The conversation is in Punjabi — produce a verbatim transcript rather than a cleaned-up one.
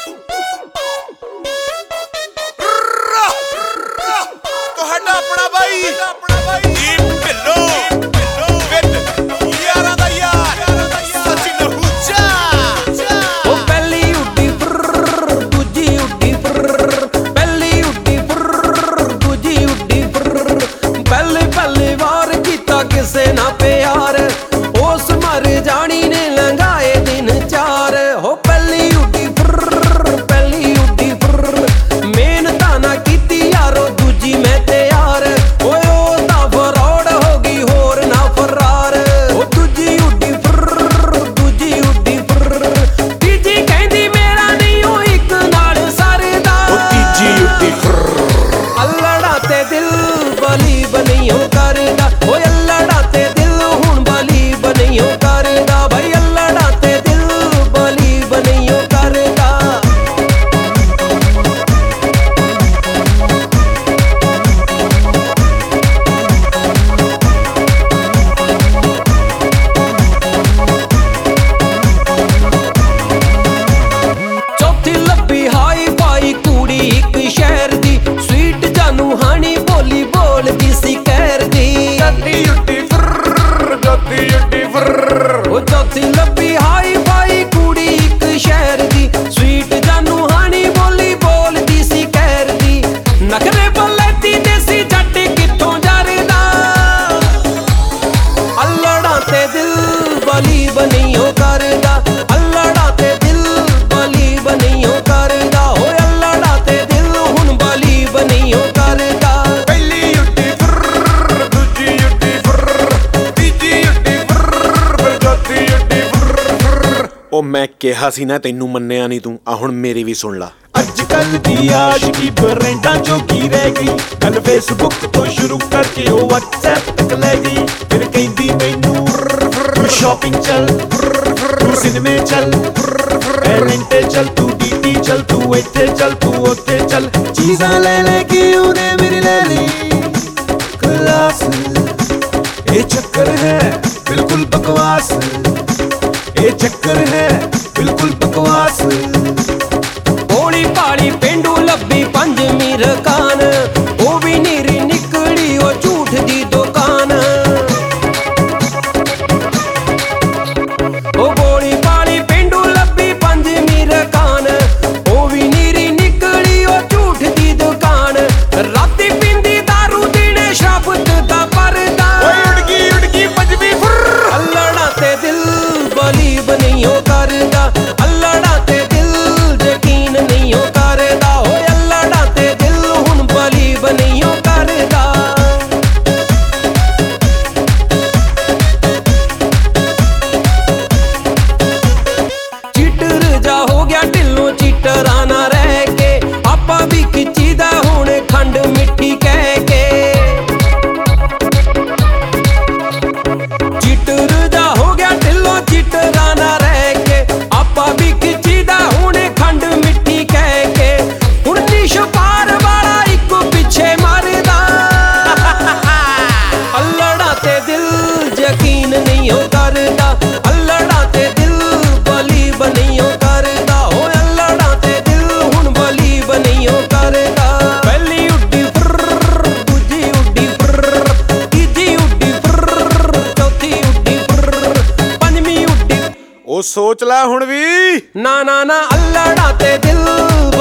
ਤੁਹਾਡਾ ਆਪਣਾ ਬਾਈ ਦੀਪ ਢਿੱਲੋਂ ਵਿਦ ਯਾਰਾਂ ਦਾ ਯਾਰ ਸਚਿਨ ਹੂਜਾ। ਉਹ ਪਹਿਲੀ ਉੱਡੀ ਫਰ ਦੂਜੀ ਉੱਡੀ ਫਰ ਪਹਿਲੀ ਉੱਡੀ ਫਰ ਦੂਜੀ ਉੱਡੀ ਫਰ ਪਹਿਲੇ ਪਹਿਲੇ ਵਾਰ ਕੀਤਾ ਕਿਸੇ ਨਾ ਪਿਆਰ ਉਸ ਮਰ ਜਾਣੀ ਨੇ ਲੰਘਾਏ ਦਿਨ ਚਾਰ। ਹੋ ਪਹਿਲੀ ਉੱਡੀ ਫਰ ਪਹਿਲੀ ਉੱਡੀ ਫਰ ਮਿਹਨਤਾਂ ਨਾ ਕੀਤੀ ਯਾਰੋ ਦੂਜੀ ਮੈਂ ਤਿਆਰ ਓਏ ਉਹ ਤਾਂ ਫਰੌੜ ਹੋ ਗਈ ਹੋਰ ਨਾ ਫਰਾਰ। ਉਹ ਦੂਜੀ ਉੱਡੀ ਫਰ ਦੂਜੀ ਉੱਡੀ ਫਰ ਤੀਜੀ ਕਹਿੰਦੀ ਮੇਰਾ ਨਹੀਂ ਉਹ ਇੱਕ ਨਾਲ ਸਰਦਾ। ਉਹ ਤੀਜੀ ਉੱਡੀ ਅੱਲੜਾ ਤੇ ਦਿਲ ਬਲੀ ਬਣੀਓ ਕਰਦਾ ਓਏ ਅੱਲੜਾ ਤੇ ਦਿਲ ਹੁਣ ਬਲੀ ਬਣੀਓ ਕਰਦਾ ਬਈ ਅੱਲੜਾ ਤੇ ਦਿਲ ਬਲੀ ਬਣੀਓ ਕਰਦਾ। ਚੌਥੀ ਲੱਭੀ ਹਾਈ ਫਾਈ ਕੁੜੀ ਇੱਕ ਸ਼ਹਿਰ ਦੀ ਸਵੀਟ ਜਾਨੂ ਹਾਣੀ ਬੋਲੀ ਬੋਲਦੀ ਸੀ ਕਹਿਰ ਦੀ। ਜੱਤੀ ਉੱਡੀ ਫਰ ਜੱਤੀ ਉੱਡੀ ਫਰ ਉਹ ਚੌਥੀ ਲੱਭੀ ਹਾਈ ਫਾਈ ਕੁੜੀ ਇੱਕ ਸ਼ਹਿਰ ਦੀ ਸਵੀਟ ਜਾਨੂ ਹਾਣੀ ਬੋਲੀ ਬੋਲਦੀ ਸੀ ਕਹਿਰ ਦੀ। ਨਖਰੇ ਬੋਲਦੀ ਦੇਸੀ ਜੱਟ ਕਿੱਥੋਂ ਜਰਦਾ ਅੱਲੜਾ ਤੇ ਦਿਲ ਬਲੀ ਬਣੀਓ ਕਰਦਾ ਅੱਲੜਾ ਤੇ ਦਿਲ ਬਲੀ ਬਣੀਓ ਕਰਦਾ ਓਏ ਅੱਲੜਾ ਤੇ ਦਿਲ ਹੁਣ ਬਲੀ ਬਣੀਓ ਕਰਦਾ। ਪਹਿਲੀ ਉੱਡੀ ਫਰ ਦੂਜੀ ਉੱਡੀ ਫਰ ਤੀਜੀ ਉੱਡੀ ਫਰ ਫਿਰ ਚੌਥੀ ਉੱਡੀ ਫਰ। ਉਹ ਮੈਂ ਕਿਹਾ ਸੀ ਨਾ ਤੈਨੂੰ ਮੰਨਿਆ ਨਹੀਂ ਤੂੰ ਆ ਹੁਣ ਮੇਰੀ ਵੀ ਸੁਣ ਲਾ। ਅੱਜ ਕੱਲ ਦੀ ਆਸ਼ਕੀ ਬਰੈਂਡਾਂ ਚੋਂ ਕੀ ਰਹਿ ਗਈ ਗੱਲ ਫੇਸਬੁੱਕ ਤੋਂ ਸ਼ੁਰੂ ਕਰਕੇ ਉਹ WhatsApp ਤੱਕ ਲੈ ਗਈ। ਫਿਰ ਕਹਿੰਦੀ ਮੈਨੂੰ ਤੂੰ ਸ਼ਾਪਿੰਗ ਚੱਲ ਤੂੰ ਸਿਨੇਮੇ ਚੱਲ ਐਰੈਂਟੇ ਚੱਲ ਤੂੰ ਡੀਟੀ ਚੱਲ ਤੂੰ ਇੱਥੇ ਚੱਲ ਤੂੰ ਉੱਥੇ ਚੱਲ ਚੀਜ਼ਾਂ ਲੈ ਲੈ ਕੇ ਉਹਨੇ ਮੇਰੀ ਲੈ ਲਈ ਕਲਾਸ। ਇਹ ਚੱਕਰ ਹੈ ਬਿਲਕੁਲ ਬਕਵਾਸ ਇਹ ਚੱਕਰ ਹੈ ਬਿਲਕੁਲ ਬਕਵਾਸ। ਭੋਲੀ ਭਾਲੀ ਪੇਂਡੂ ਲੱਭੀ ਪੰਜਵੀਂ ਰਕਾਨ ਉਹ ਵੀ ਨੀਰੀ ਨਿਕਲੀ ਉਹ ਝੂਠ ਦੀ ਦੁਕਾਨ। ਉਹ ਭੋਲੀ ਭਾਲੀ ਪੇਂਡੂ ਲੱਭੀ ਪੰਜਵੀਂ ਰਕਾਨ ਉਹ ਵੀ ਨੀਰੀ ਨਿਕਲੀ ਉਹ ਝੂਠ ਦੀ ਦੁਕਾਨ। ਰਾਤੀ ਪੀਂਦੀ ਦਾਰੂ ਦਿਨੇ ਸ਼ਰਾਬਤ ਦਾ ਪਰਦਾ ਓਏ ਉੜ ਗਈ ਉੜ ਗਈ ਪੰਜਵੀਂ ਫਰ ਅੱਲੜਾ ਤੇ ਦਿਲ ਬਲੀ ਬਣੀਓ ਕਰਦਾ ਅੱਲੜਾ ਤੇ ਦਿਲ ਯਕੀਨ ਨਹੀਂ ਉਹ ਕਰਦਾ ਓਏ ਅੱਲੜਾ ਤੇ ਦਿਲ ਹੁਣ ਬਲੀ ਬਣੀਓ ਕਰਦਾ। ਚੀਟਰ ਜਾ ਹੋ ਗਿਆ ਢਿੱਲੋਂ ਚੀਟਰਾਂ ਨਾ ਰਹਿ ਕੇ ਆਪਾਂ ਵੀ ਖਿੱਚੀਦਾ ਹੁਣ ਖੰਡ ਮਿੱਠੀ ਕਹਿ ਕੇ। ਚੀਟਰ ਜਾ ਹੋ ਗਿਆ ਢਿੱਲੋਂ ਚੀਟਰਾਂ ਨਾ ਰਹਿ ਕੇ ਆਪਾਂ ਵੀ ਖਿੱਚੀਦਾ ਹੁਣ ਖੰਡ ਮਿੱਠੀ ਕਹਿ ਕੇ। ਹੁਣ ਨਿਸ਼ ਪਾਰ ਵਾਲਾ ਇੱਕੋ ਪਿੱਛੇ ਮਰਦਾ ਅੱਲੜਾ ਤੇ ਦਿਲ ਯਕੀਨ ਨਹੀਂ ਉਹ ਕਰਦਾ ਅੱਲੜਾ ਤੇ ਦਿਲ ਬਲੀ ਬਣੀਓ ਕਰਦਾ ਓਏ ਅੱਲੜਾ ਤੇ ਦਿਲ ਹੁਣ ਬਲੀ ਬਣੀਓ ਕਰਦਾ। ਪਹਿਲੀ ਉੱਡੀ ਫਰ ਦੂਜੀ ਉੱਡੀ ਫਰ ਤੀਜੀ ਉੱਡੀ ਫਰ ਚੌਥੀ ਉੱਡੀ ਫਰ ਪੰਜਵੀਂ ਉੱਡੀ ਉਹ ਸੋਚ ਲੈ ਹੁਣ ਵੀ ਨਾ ਨਾ ਨਾ ਅੱਲੜਾ ਤੇ ਦਿਲ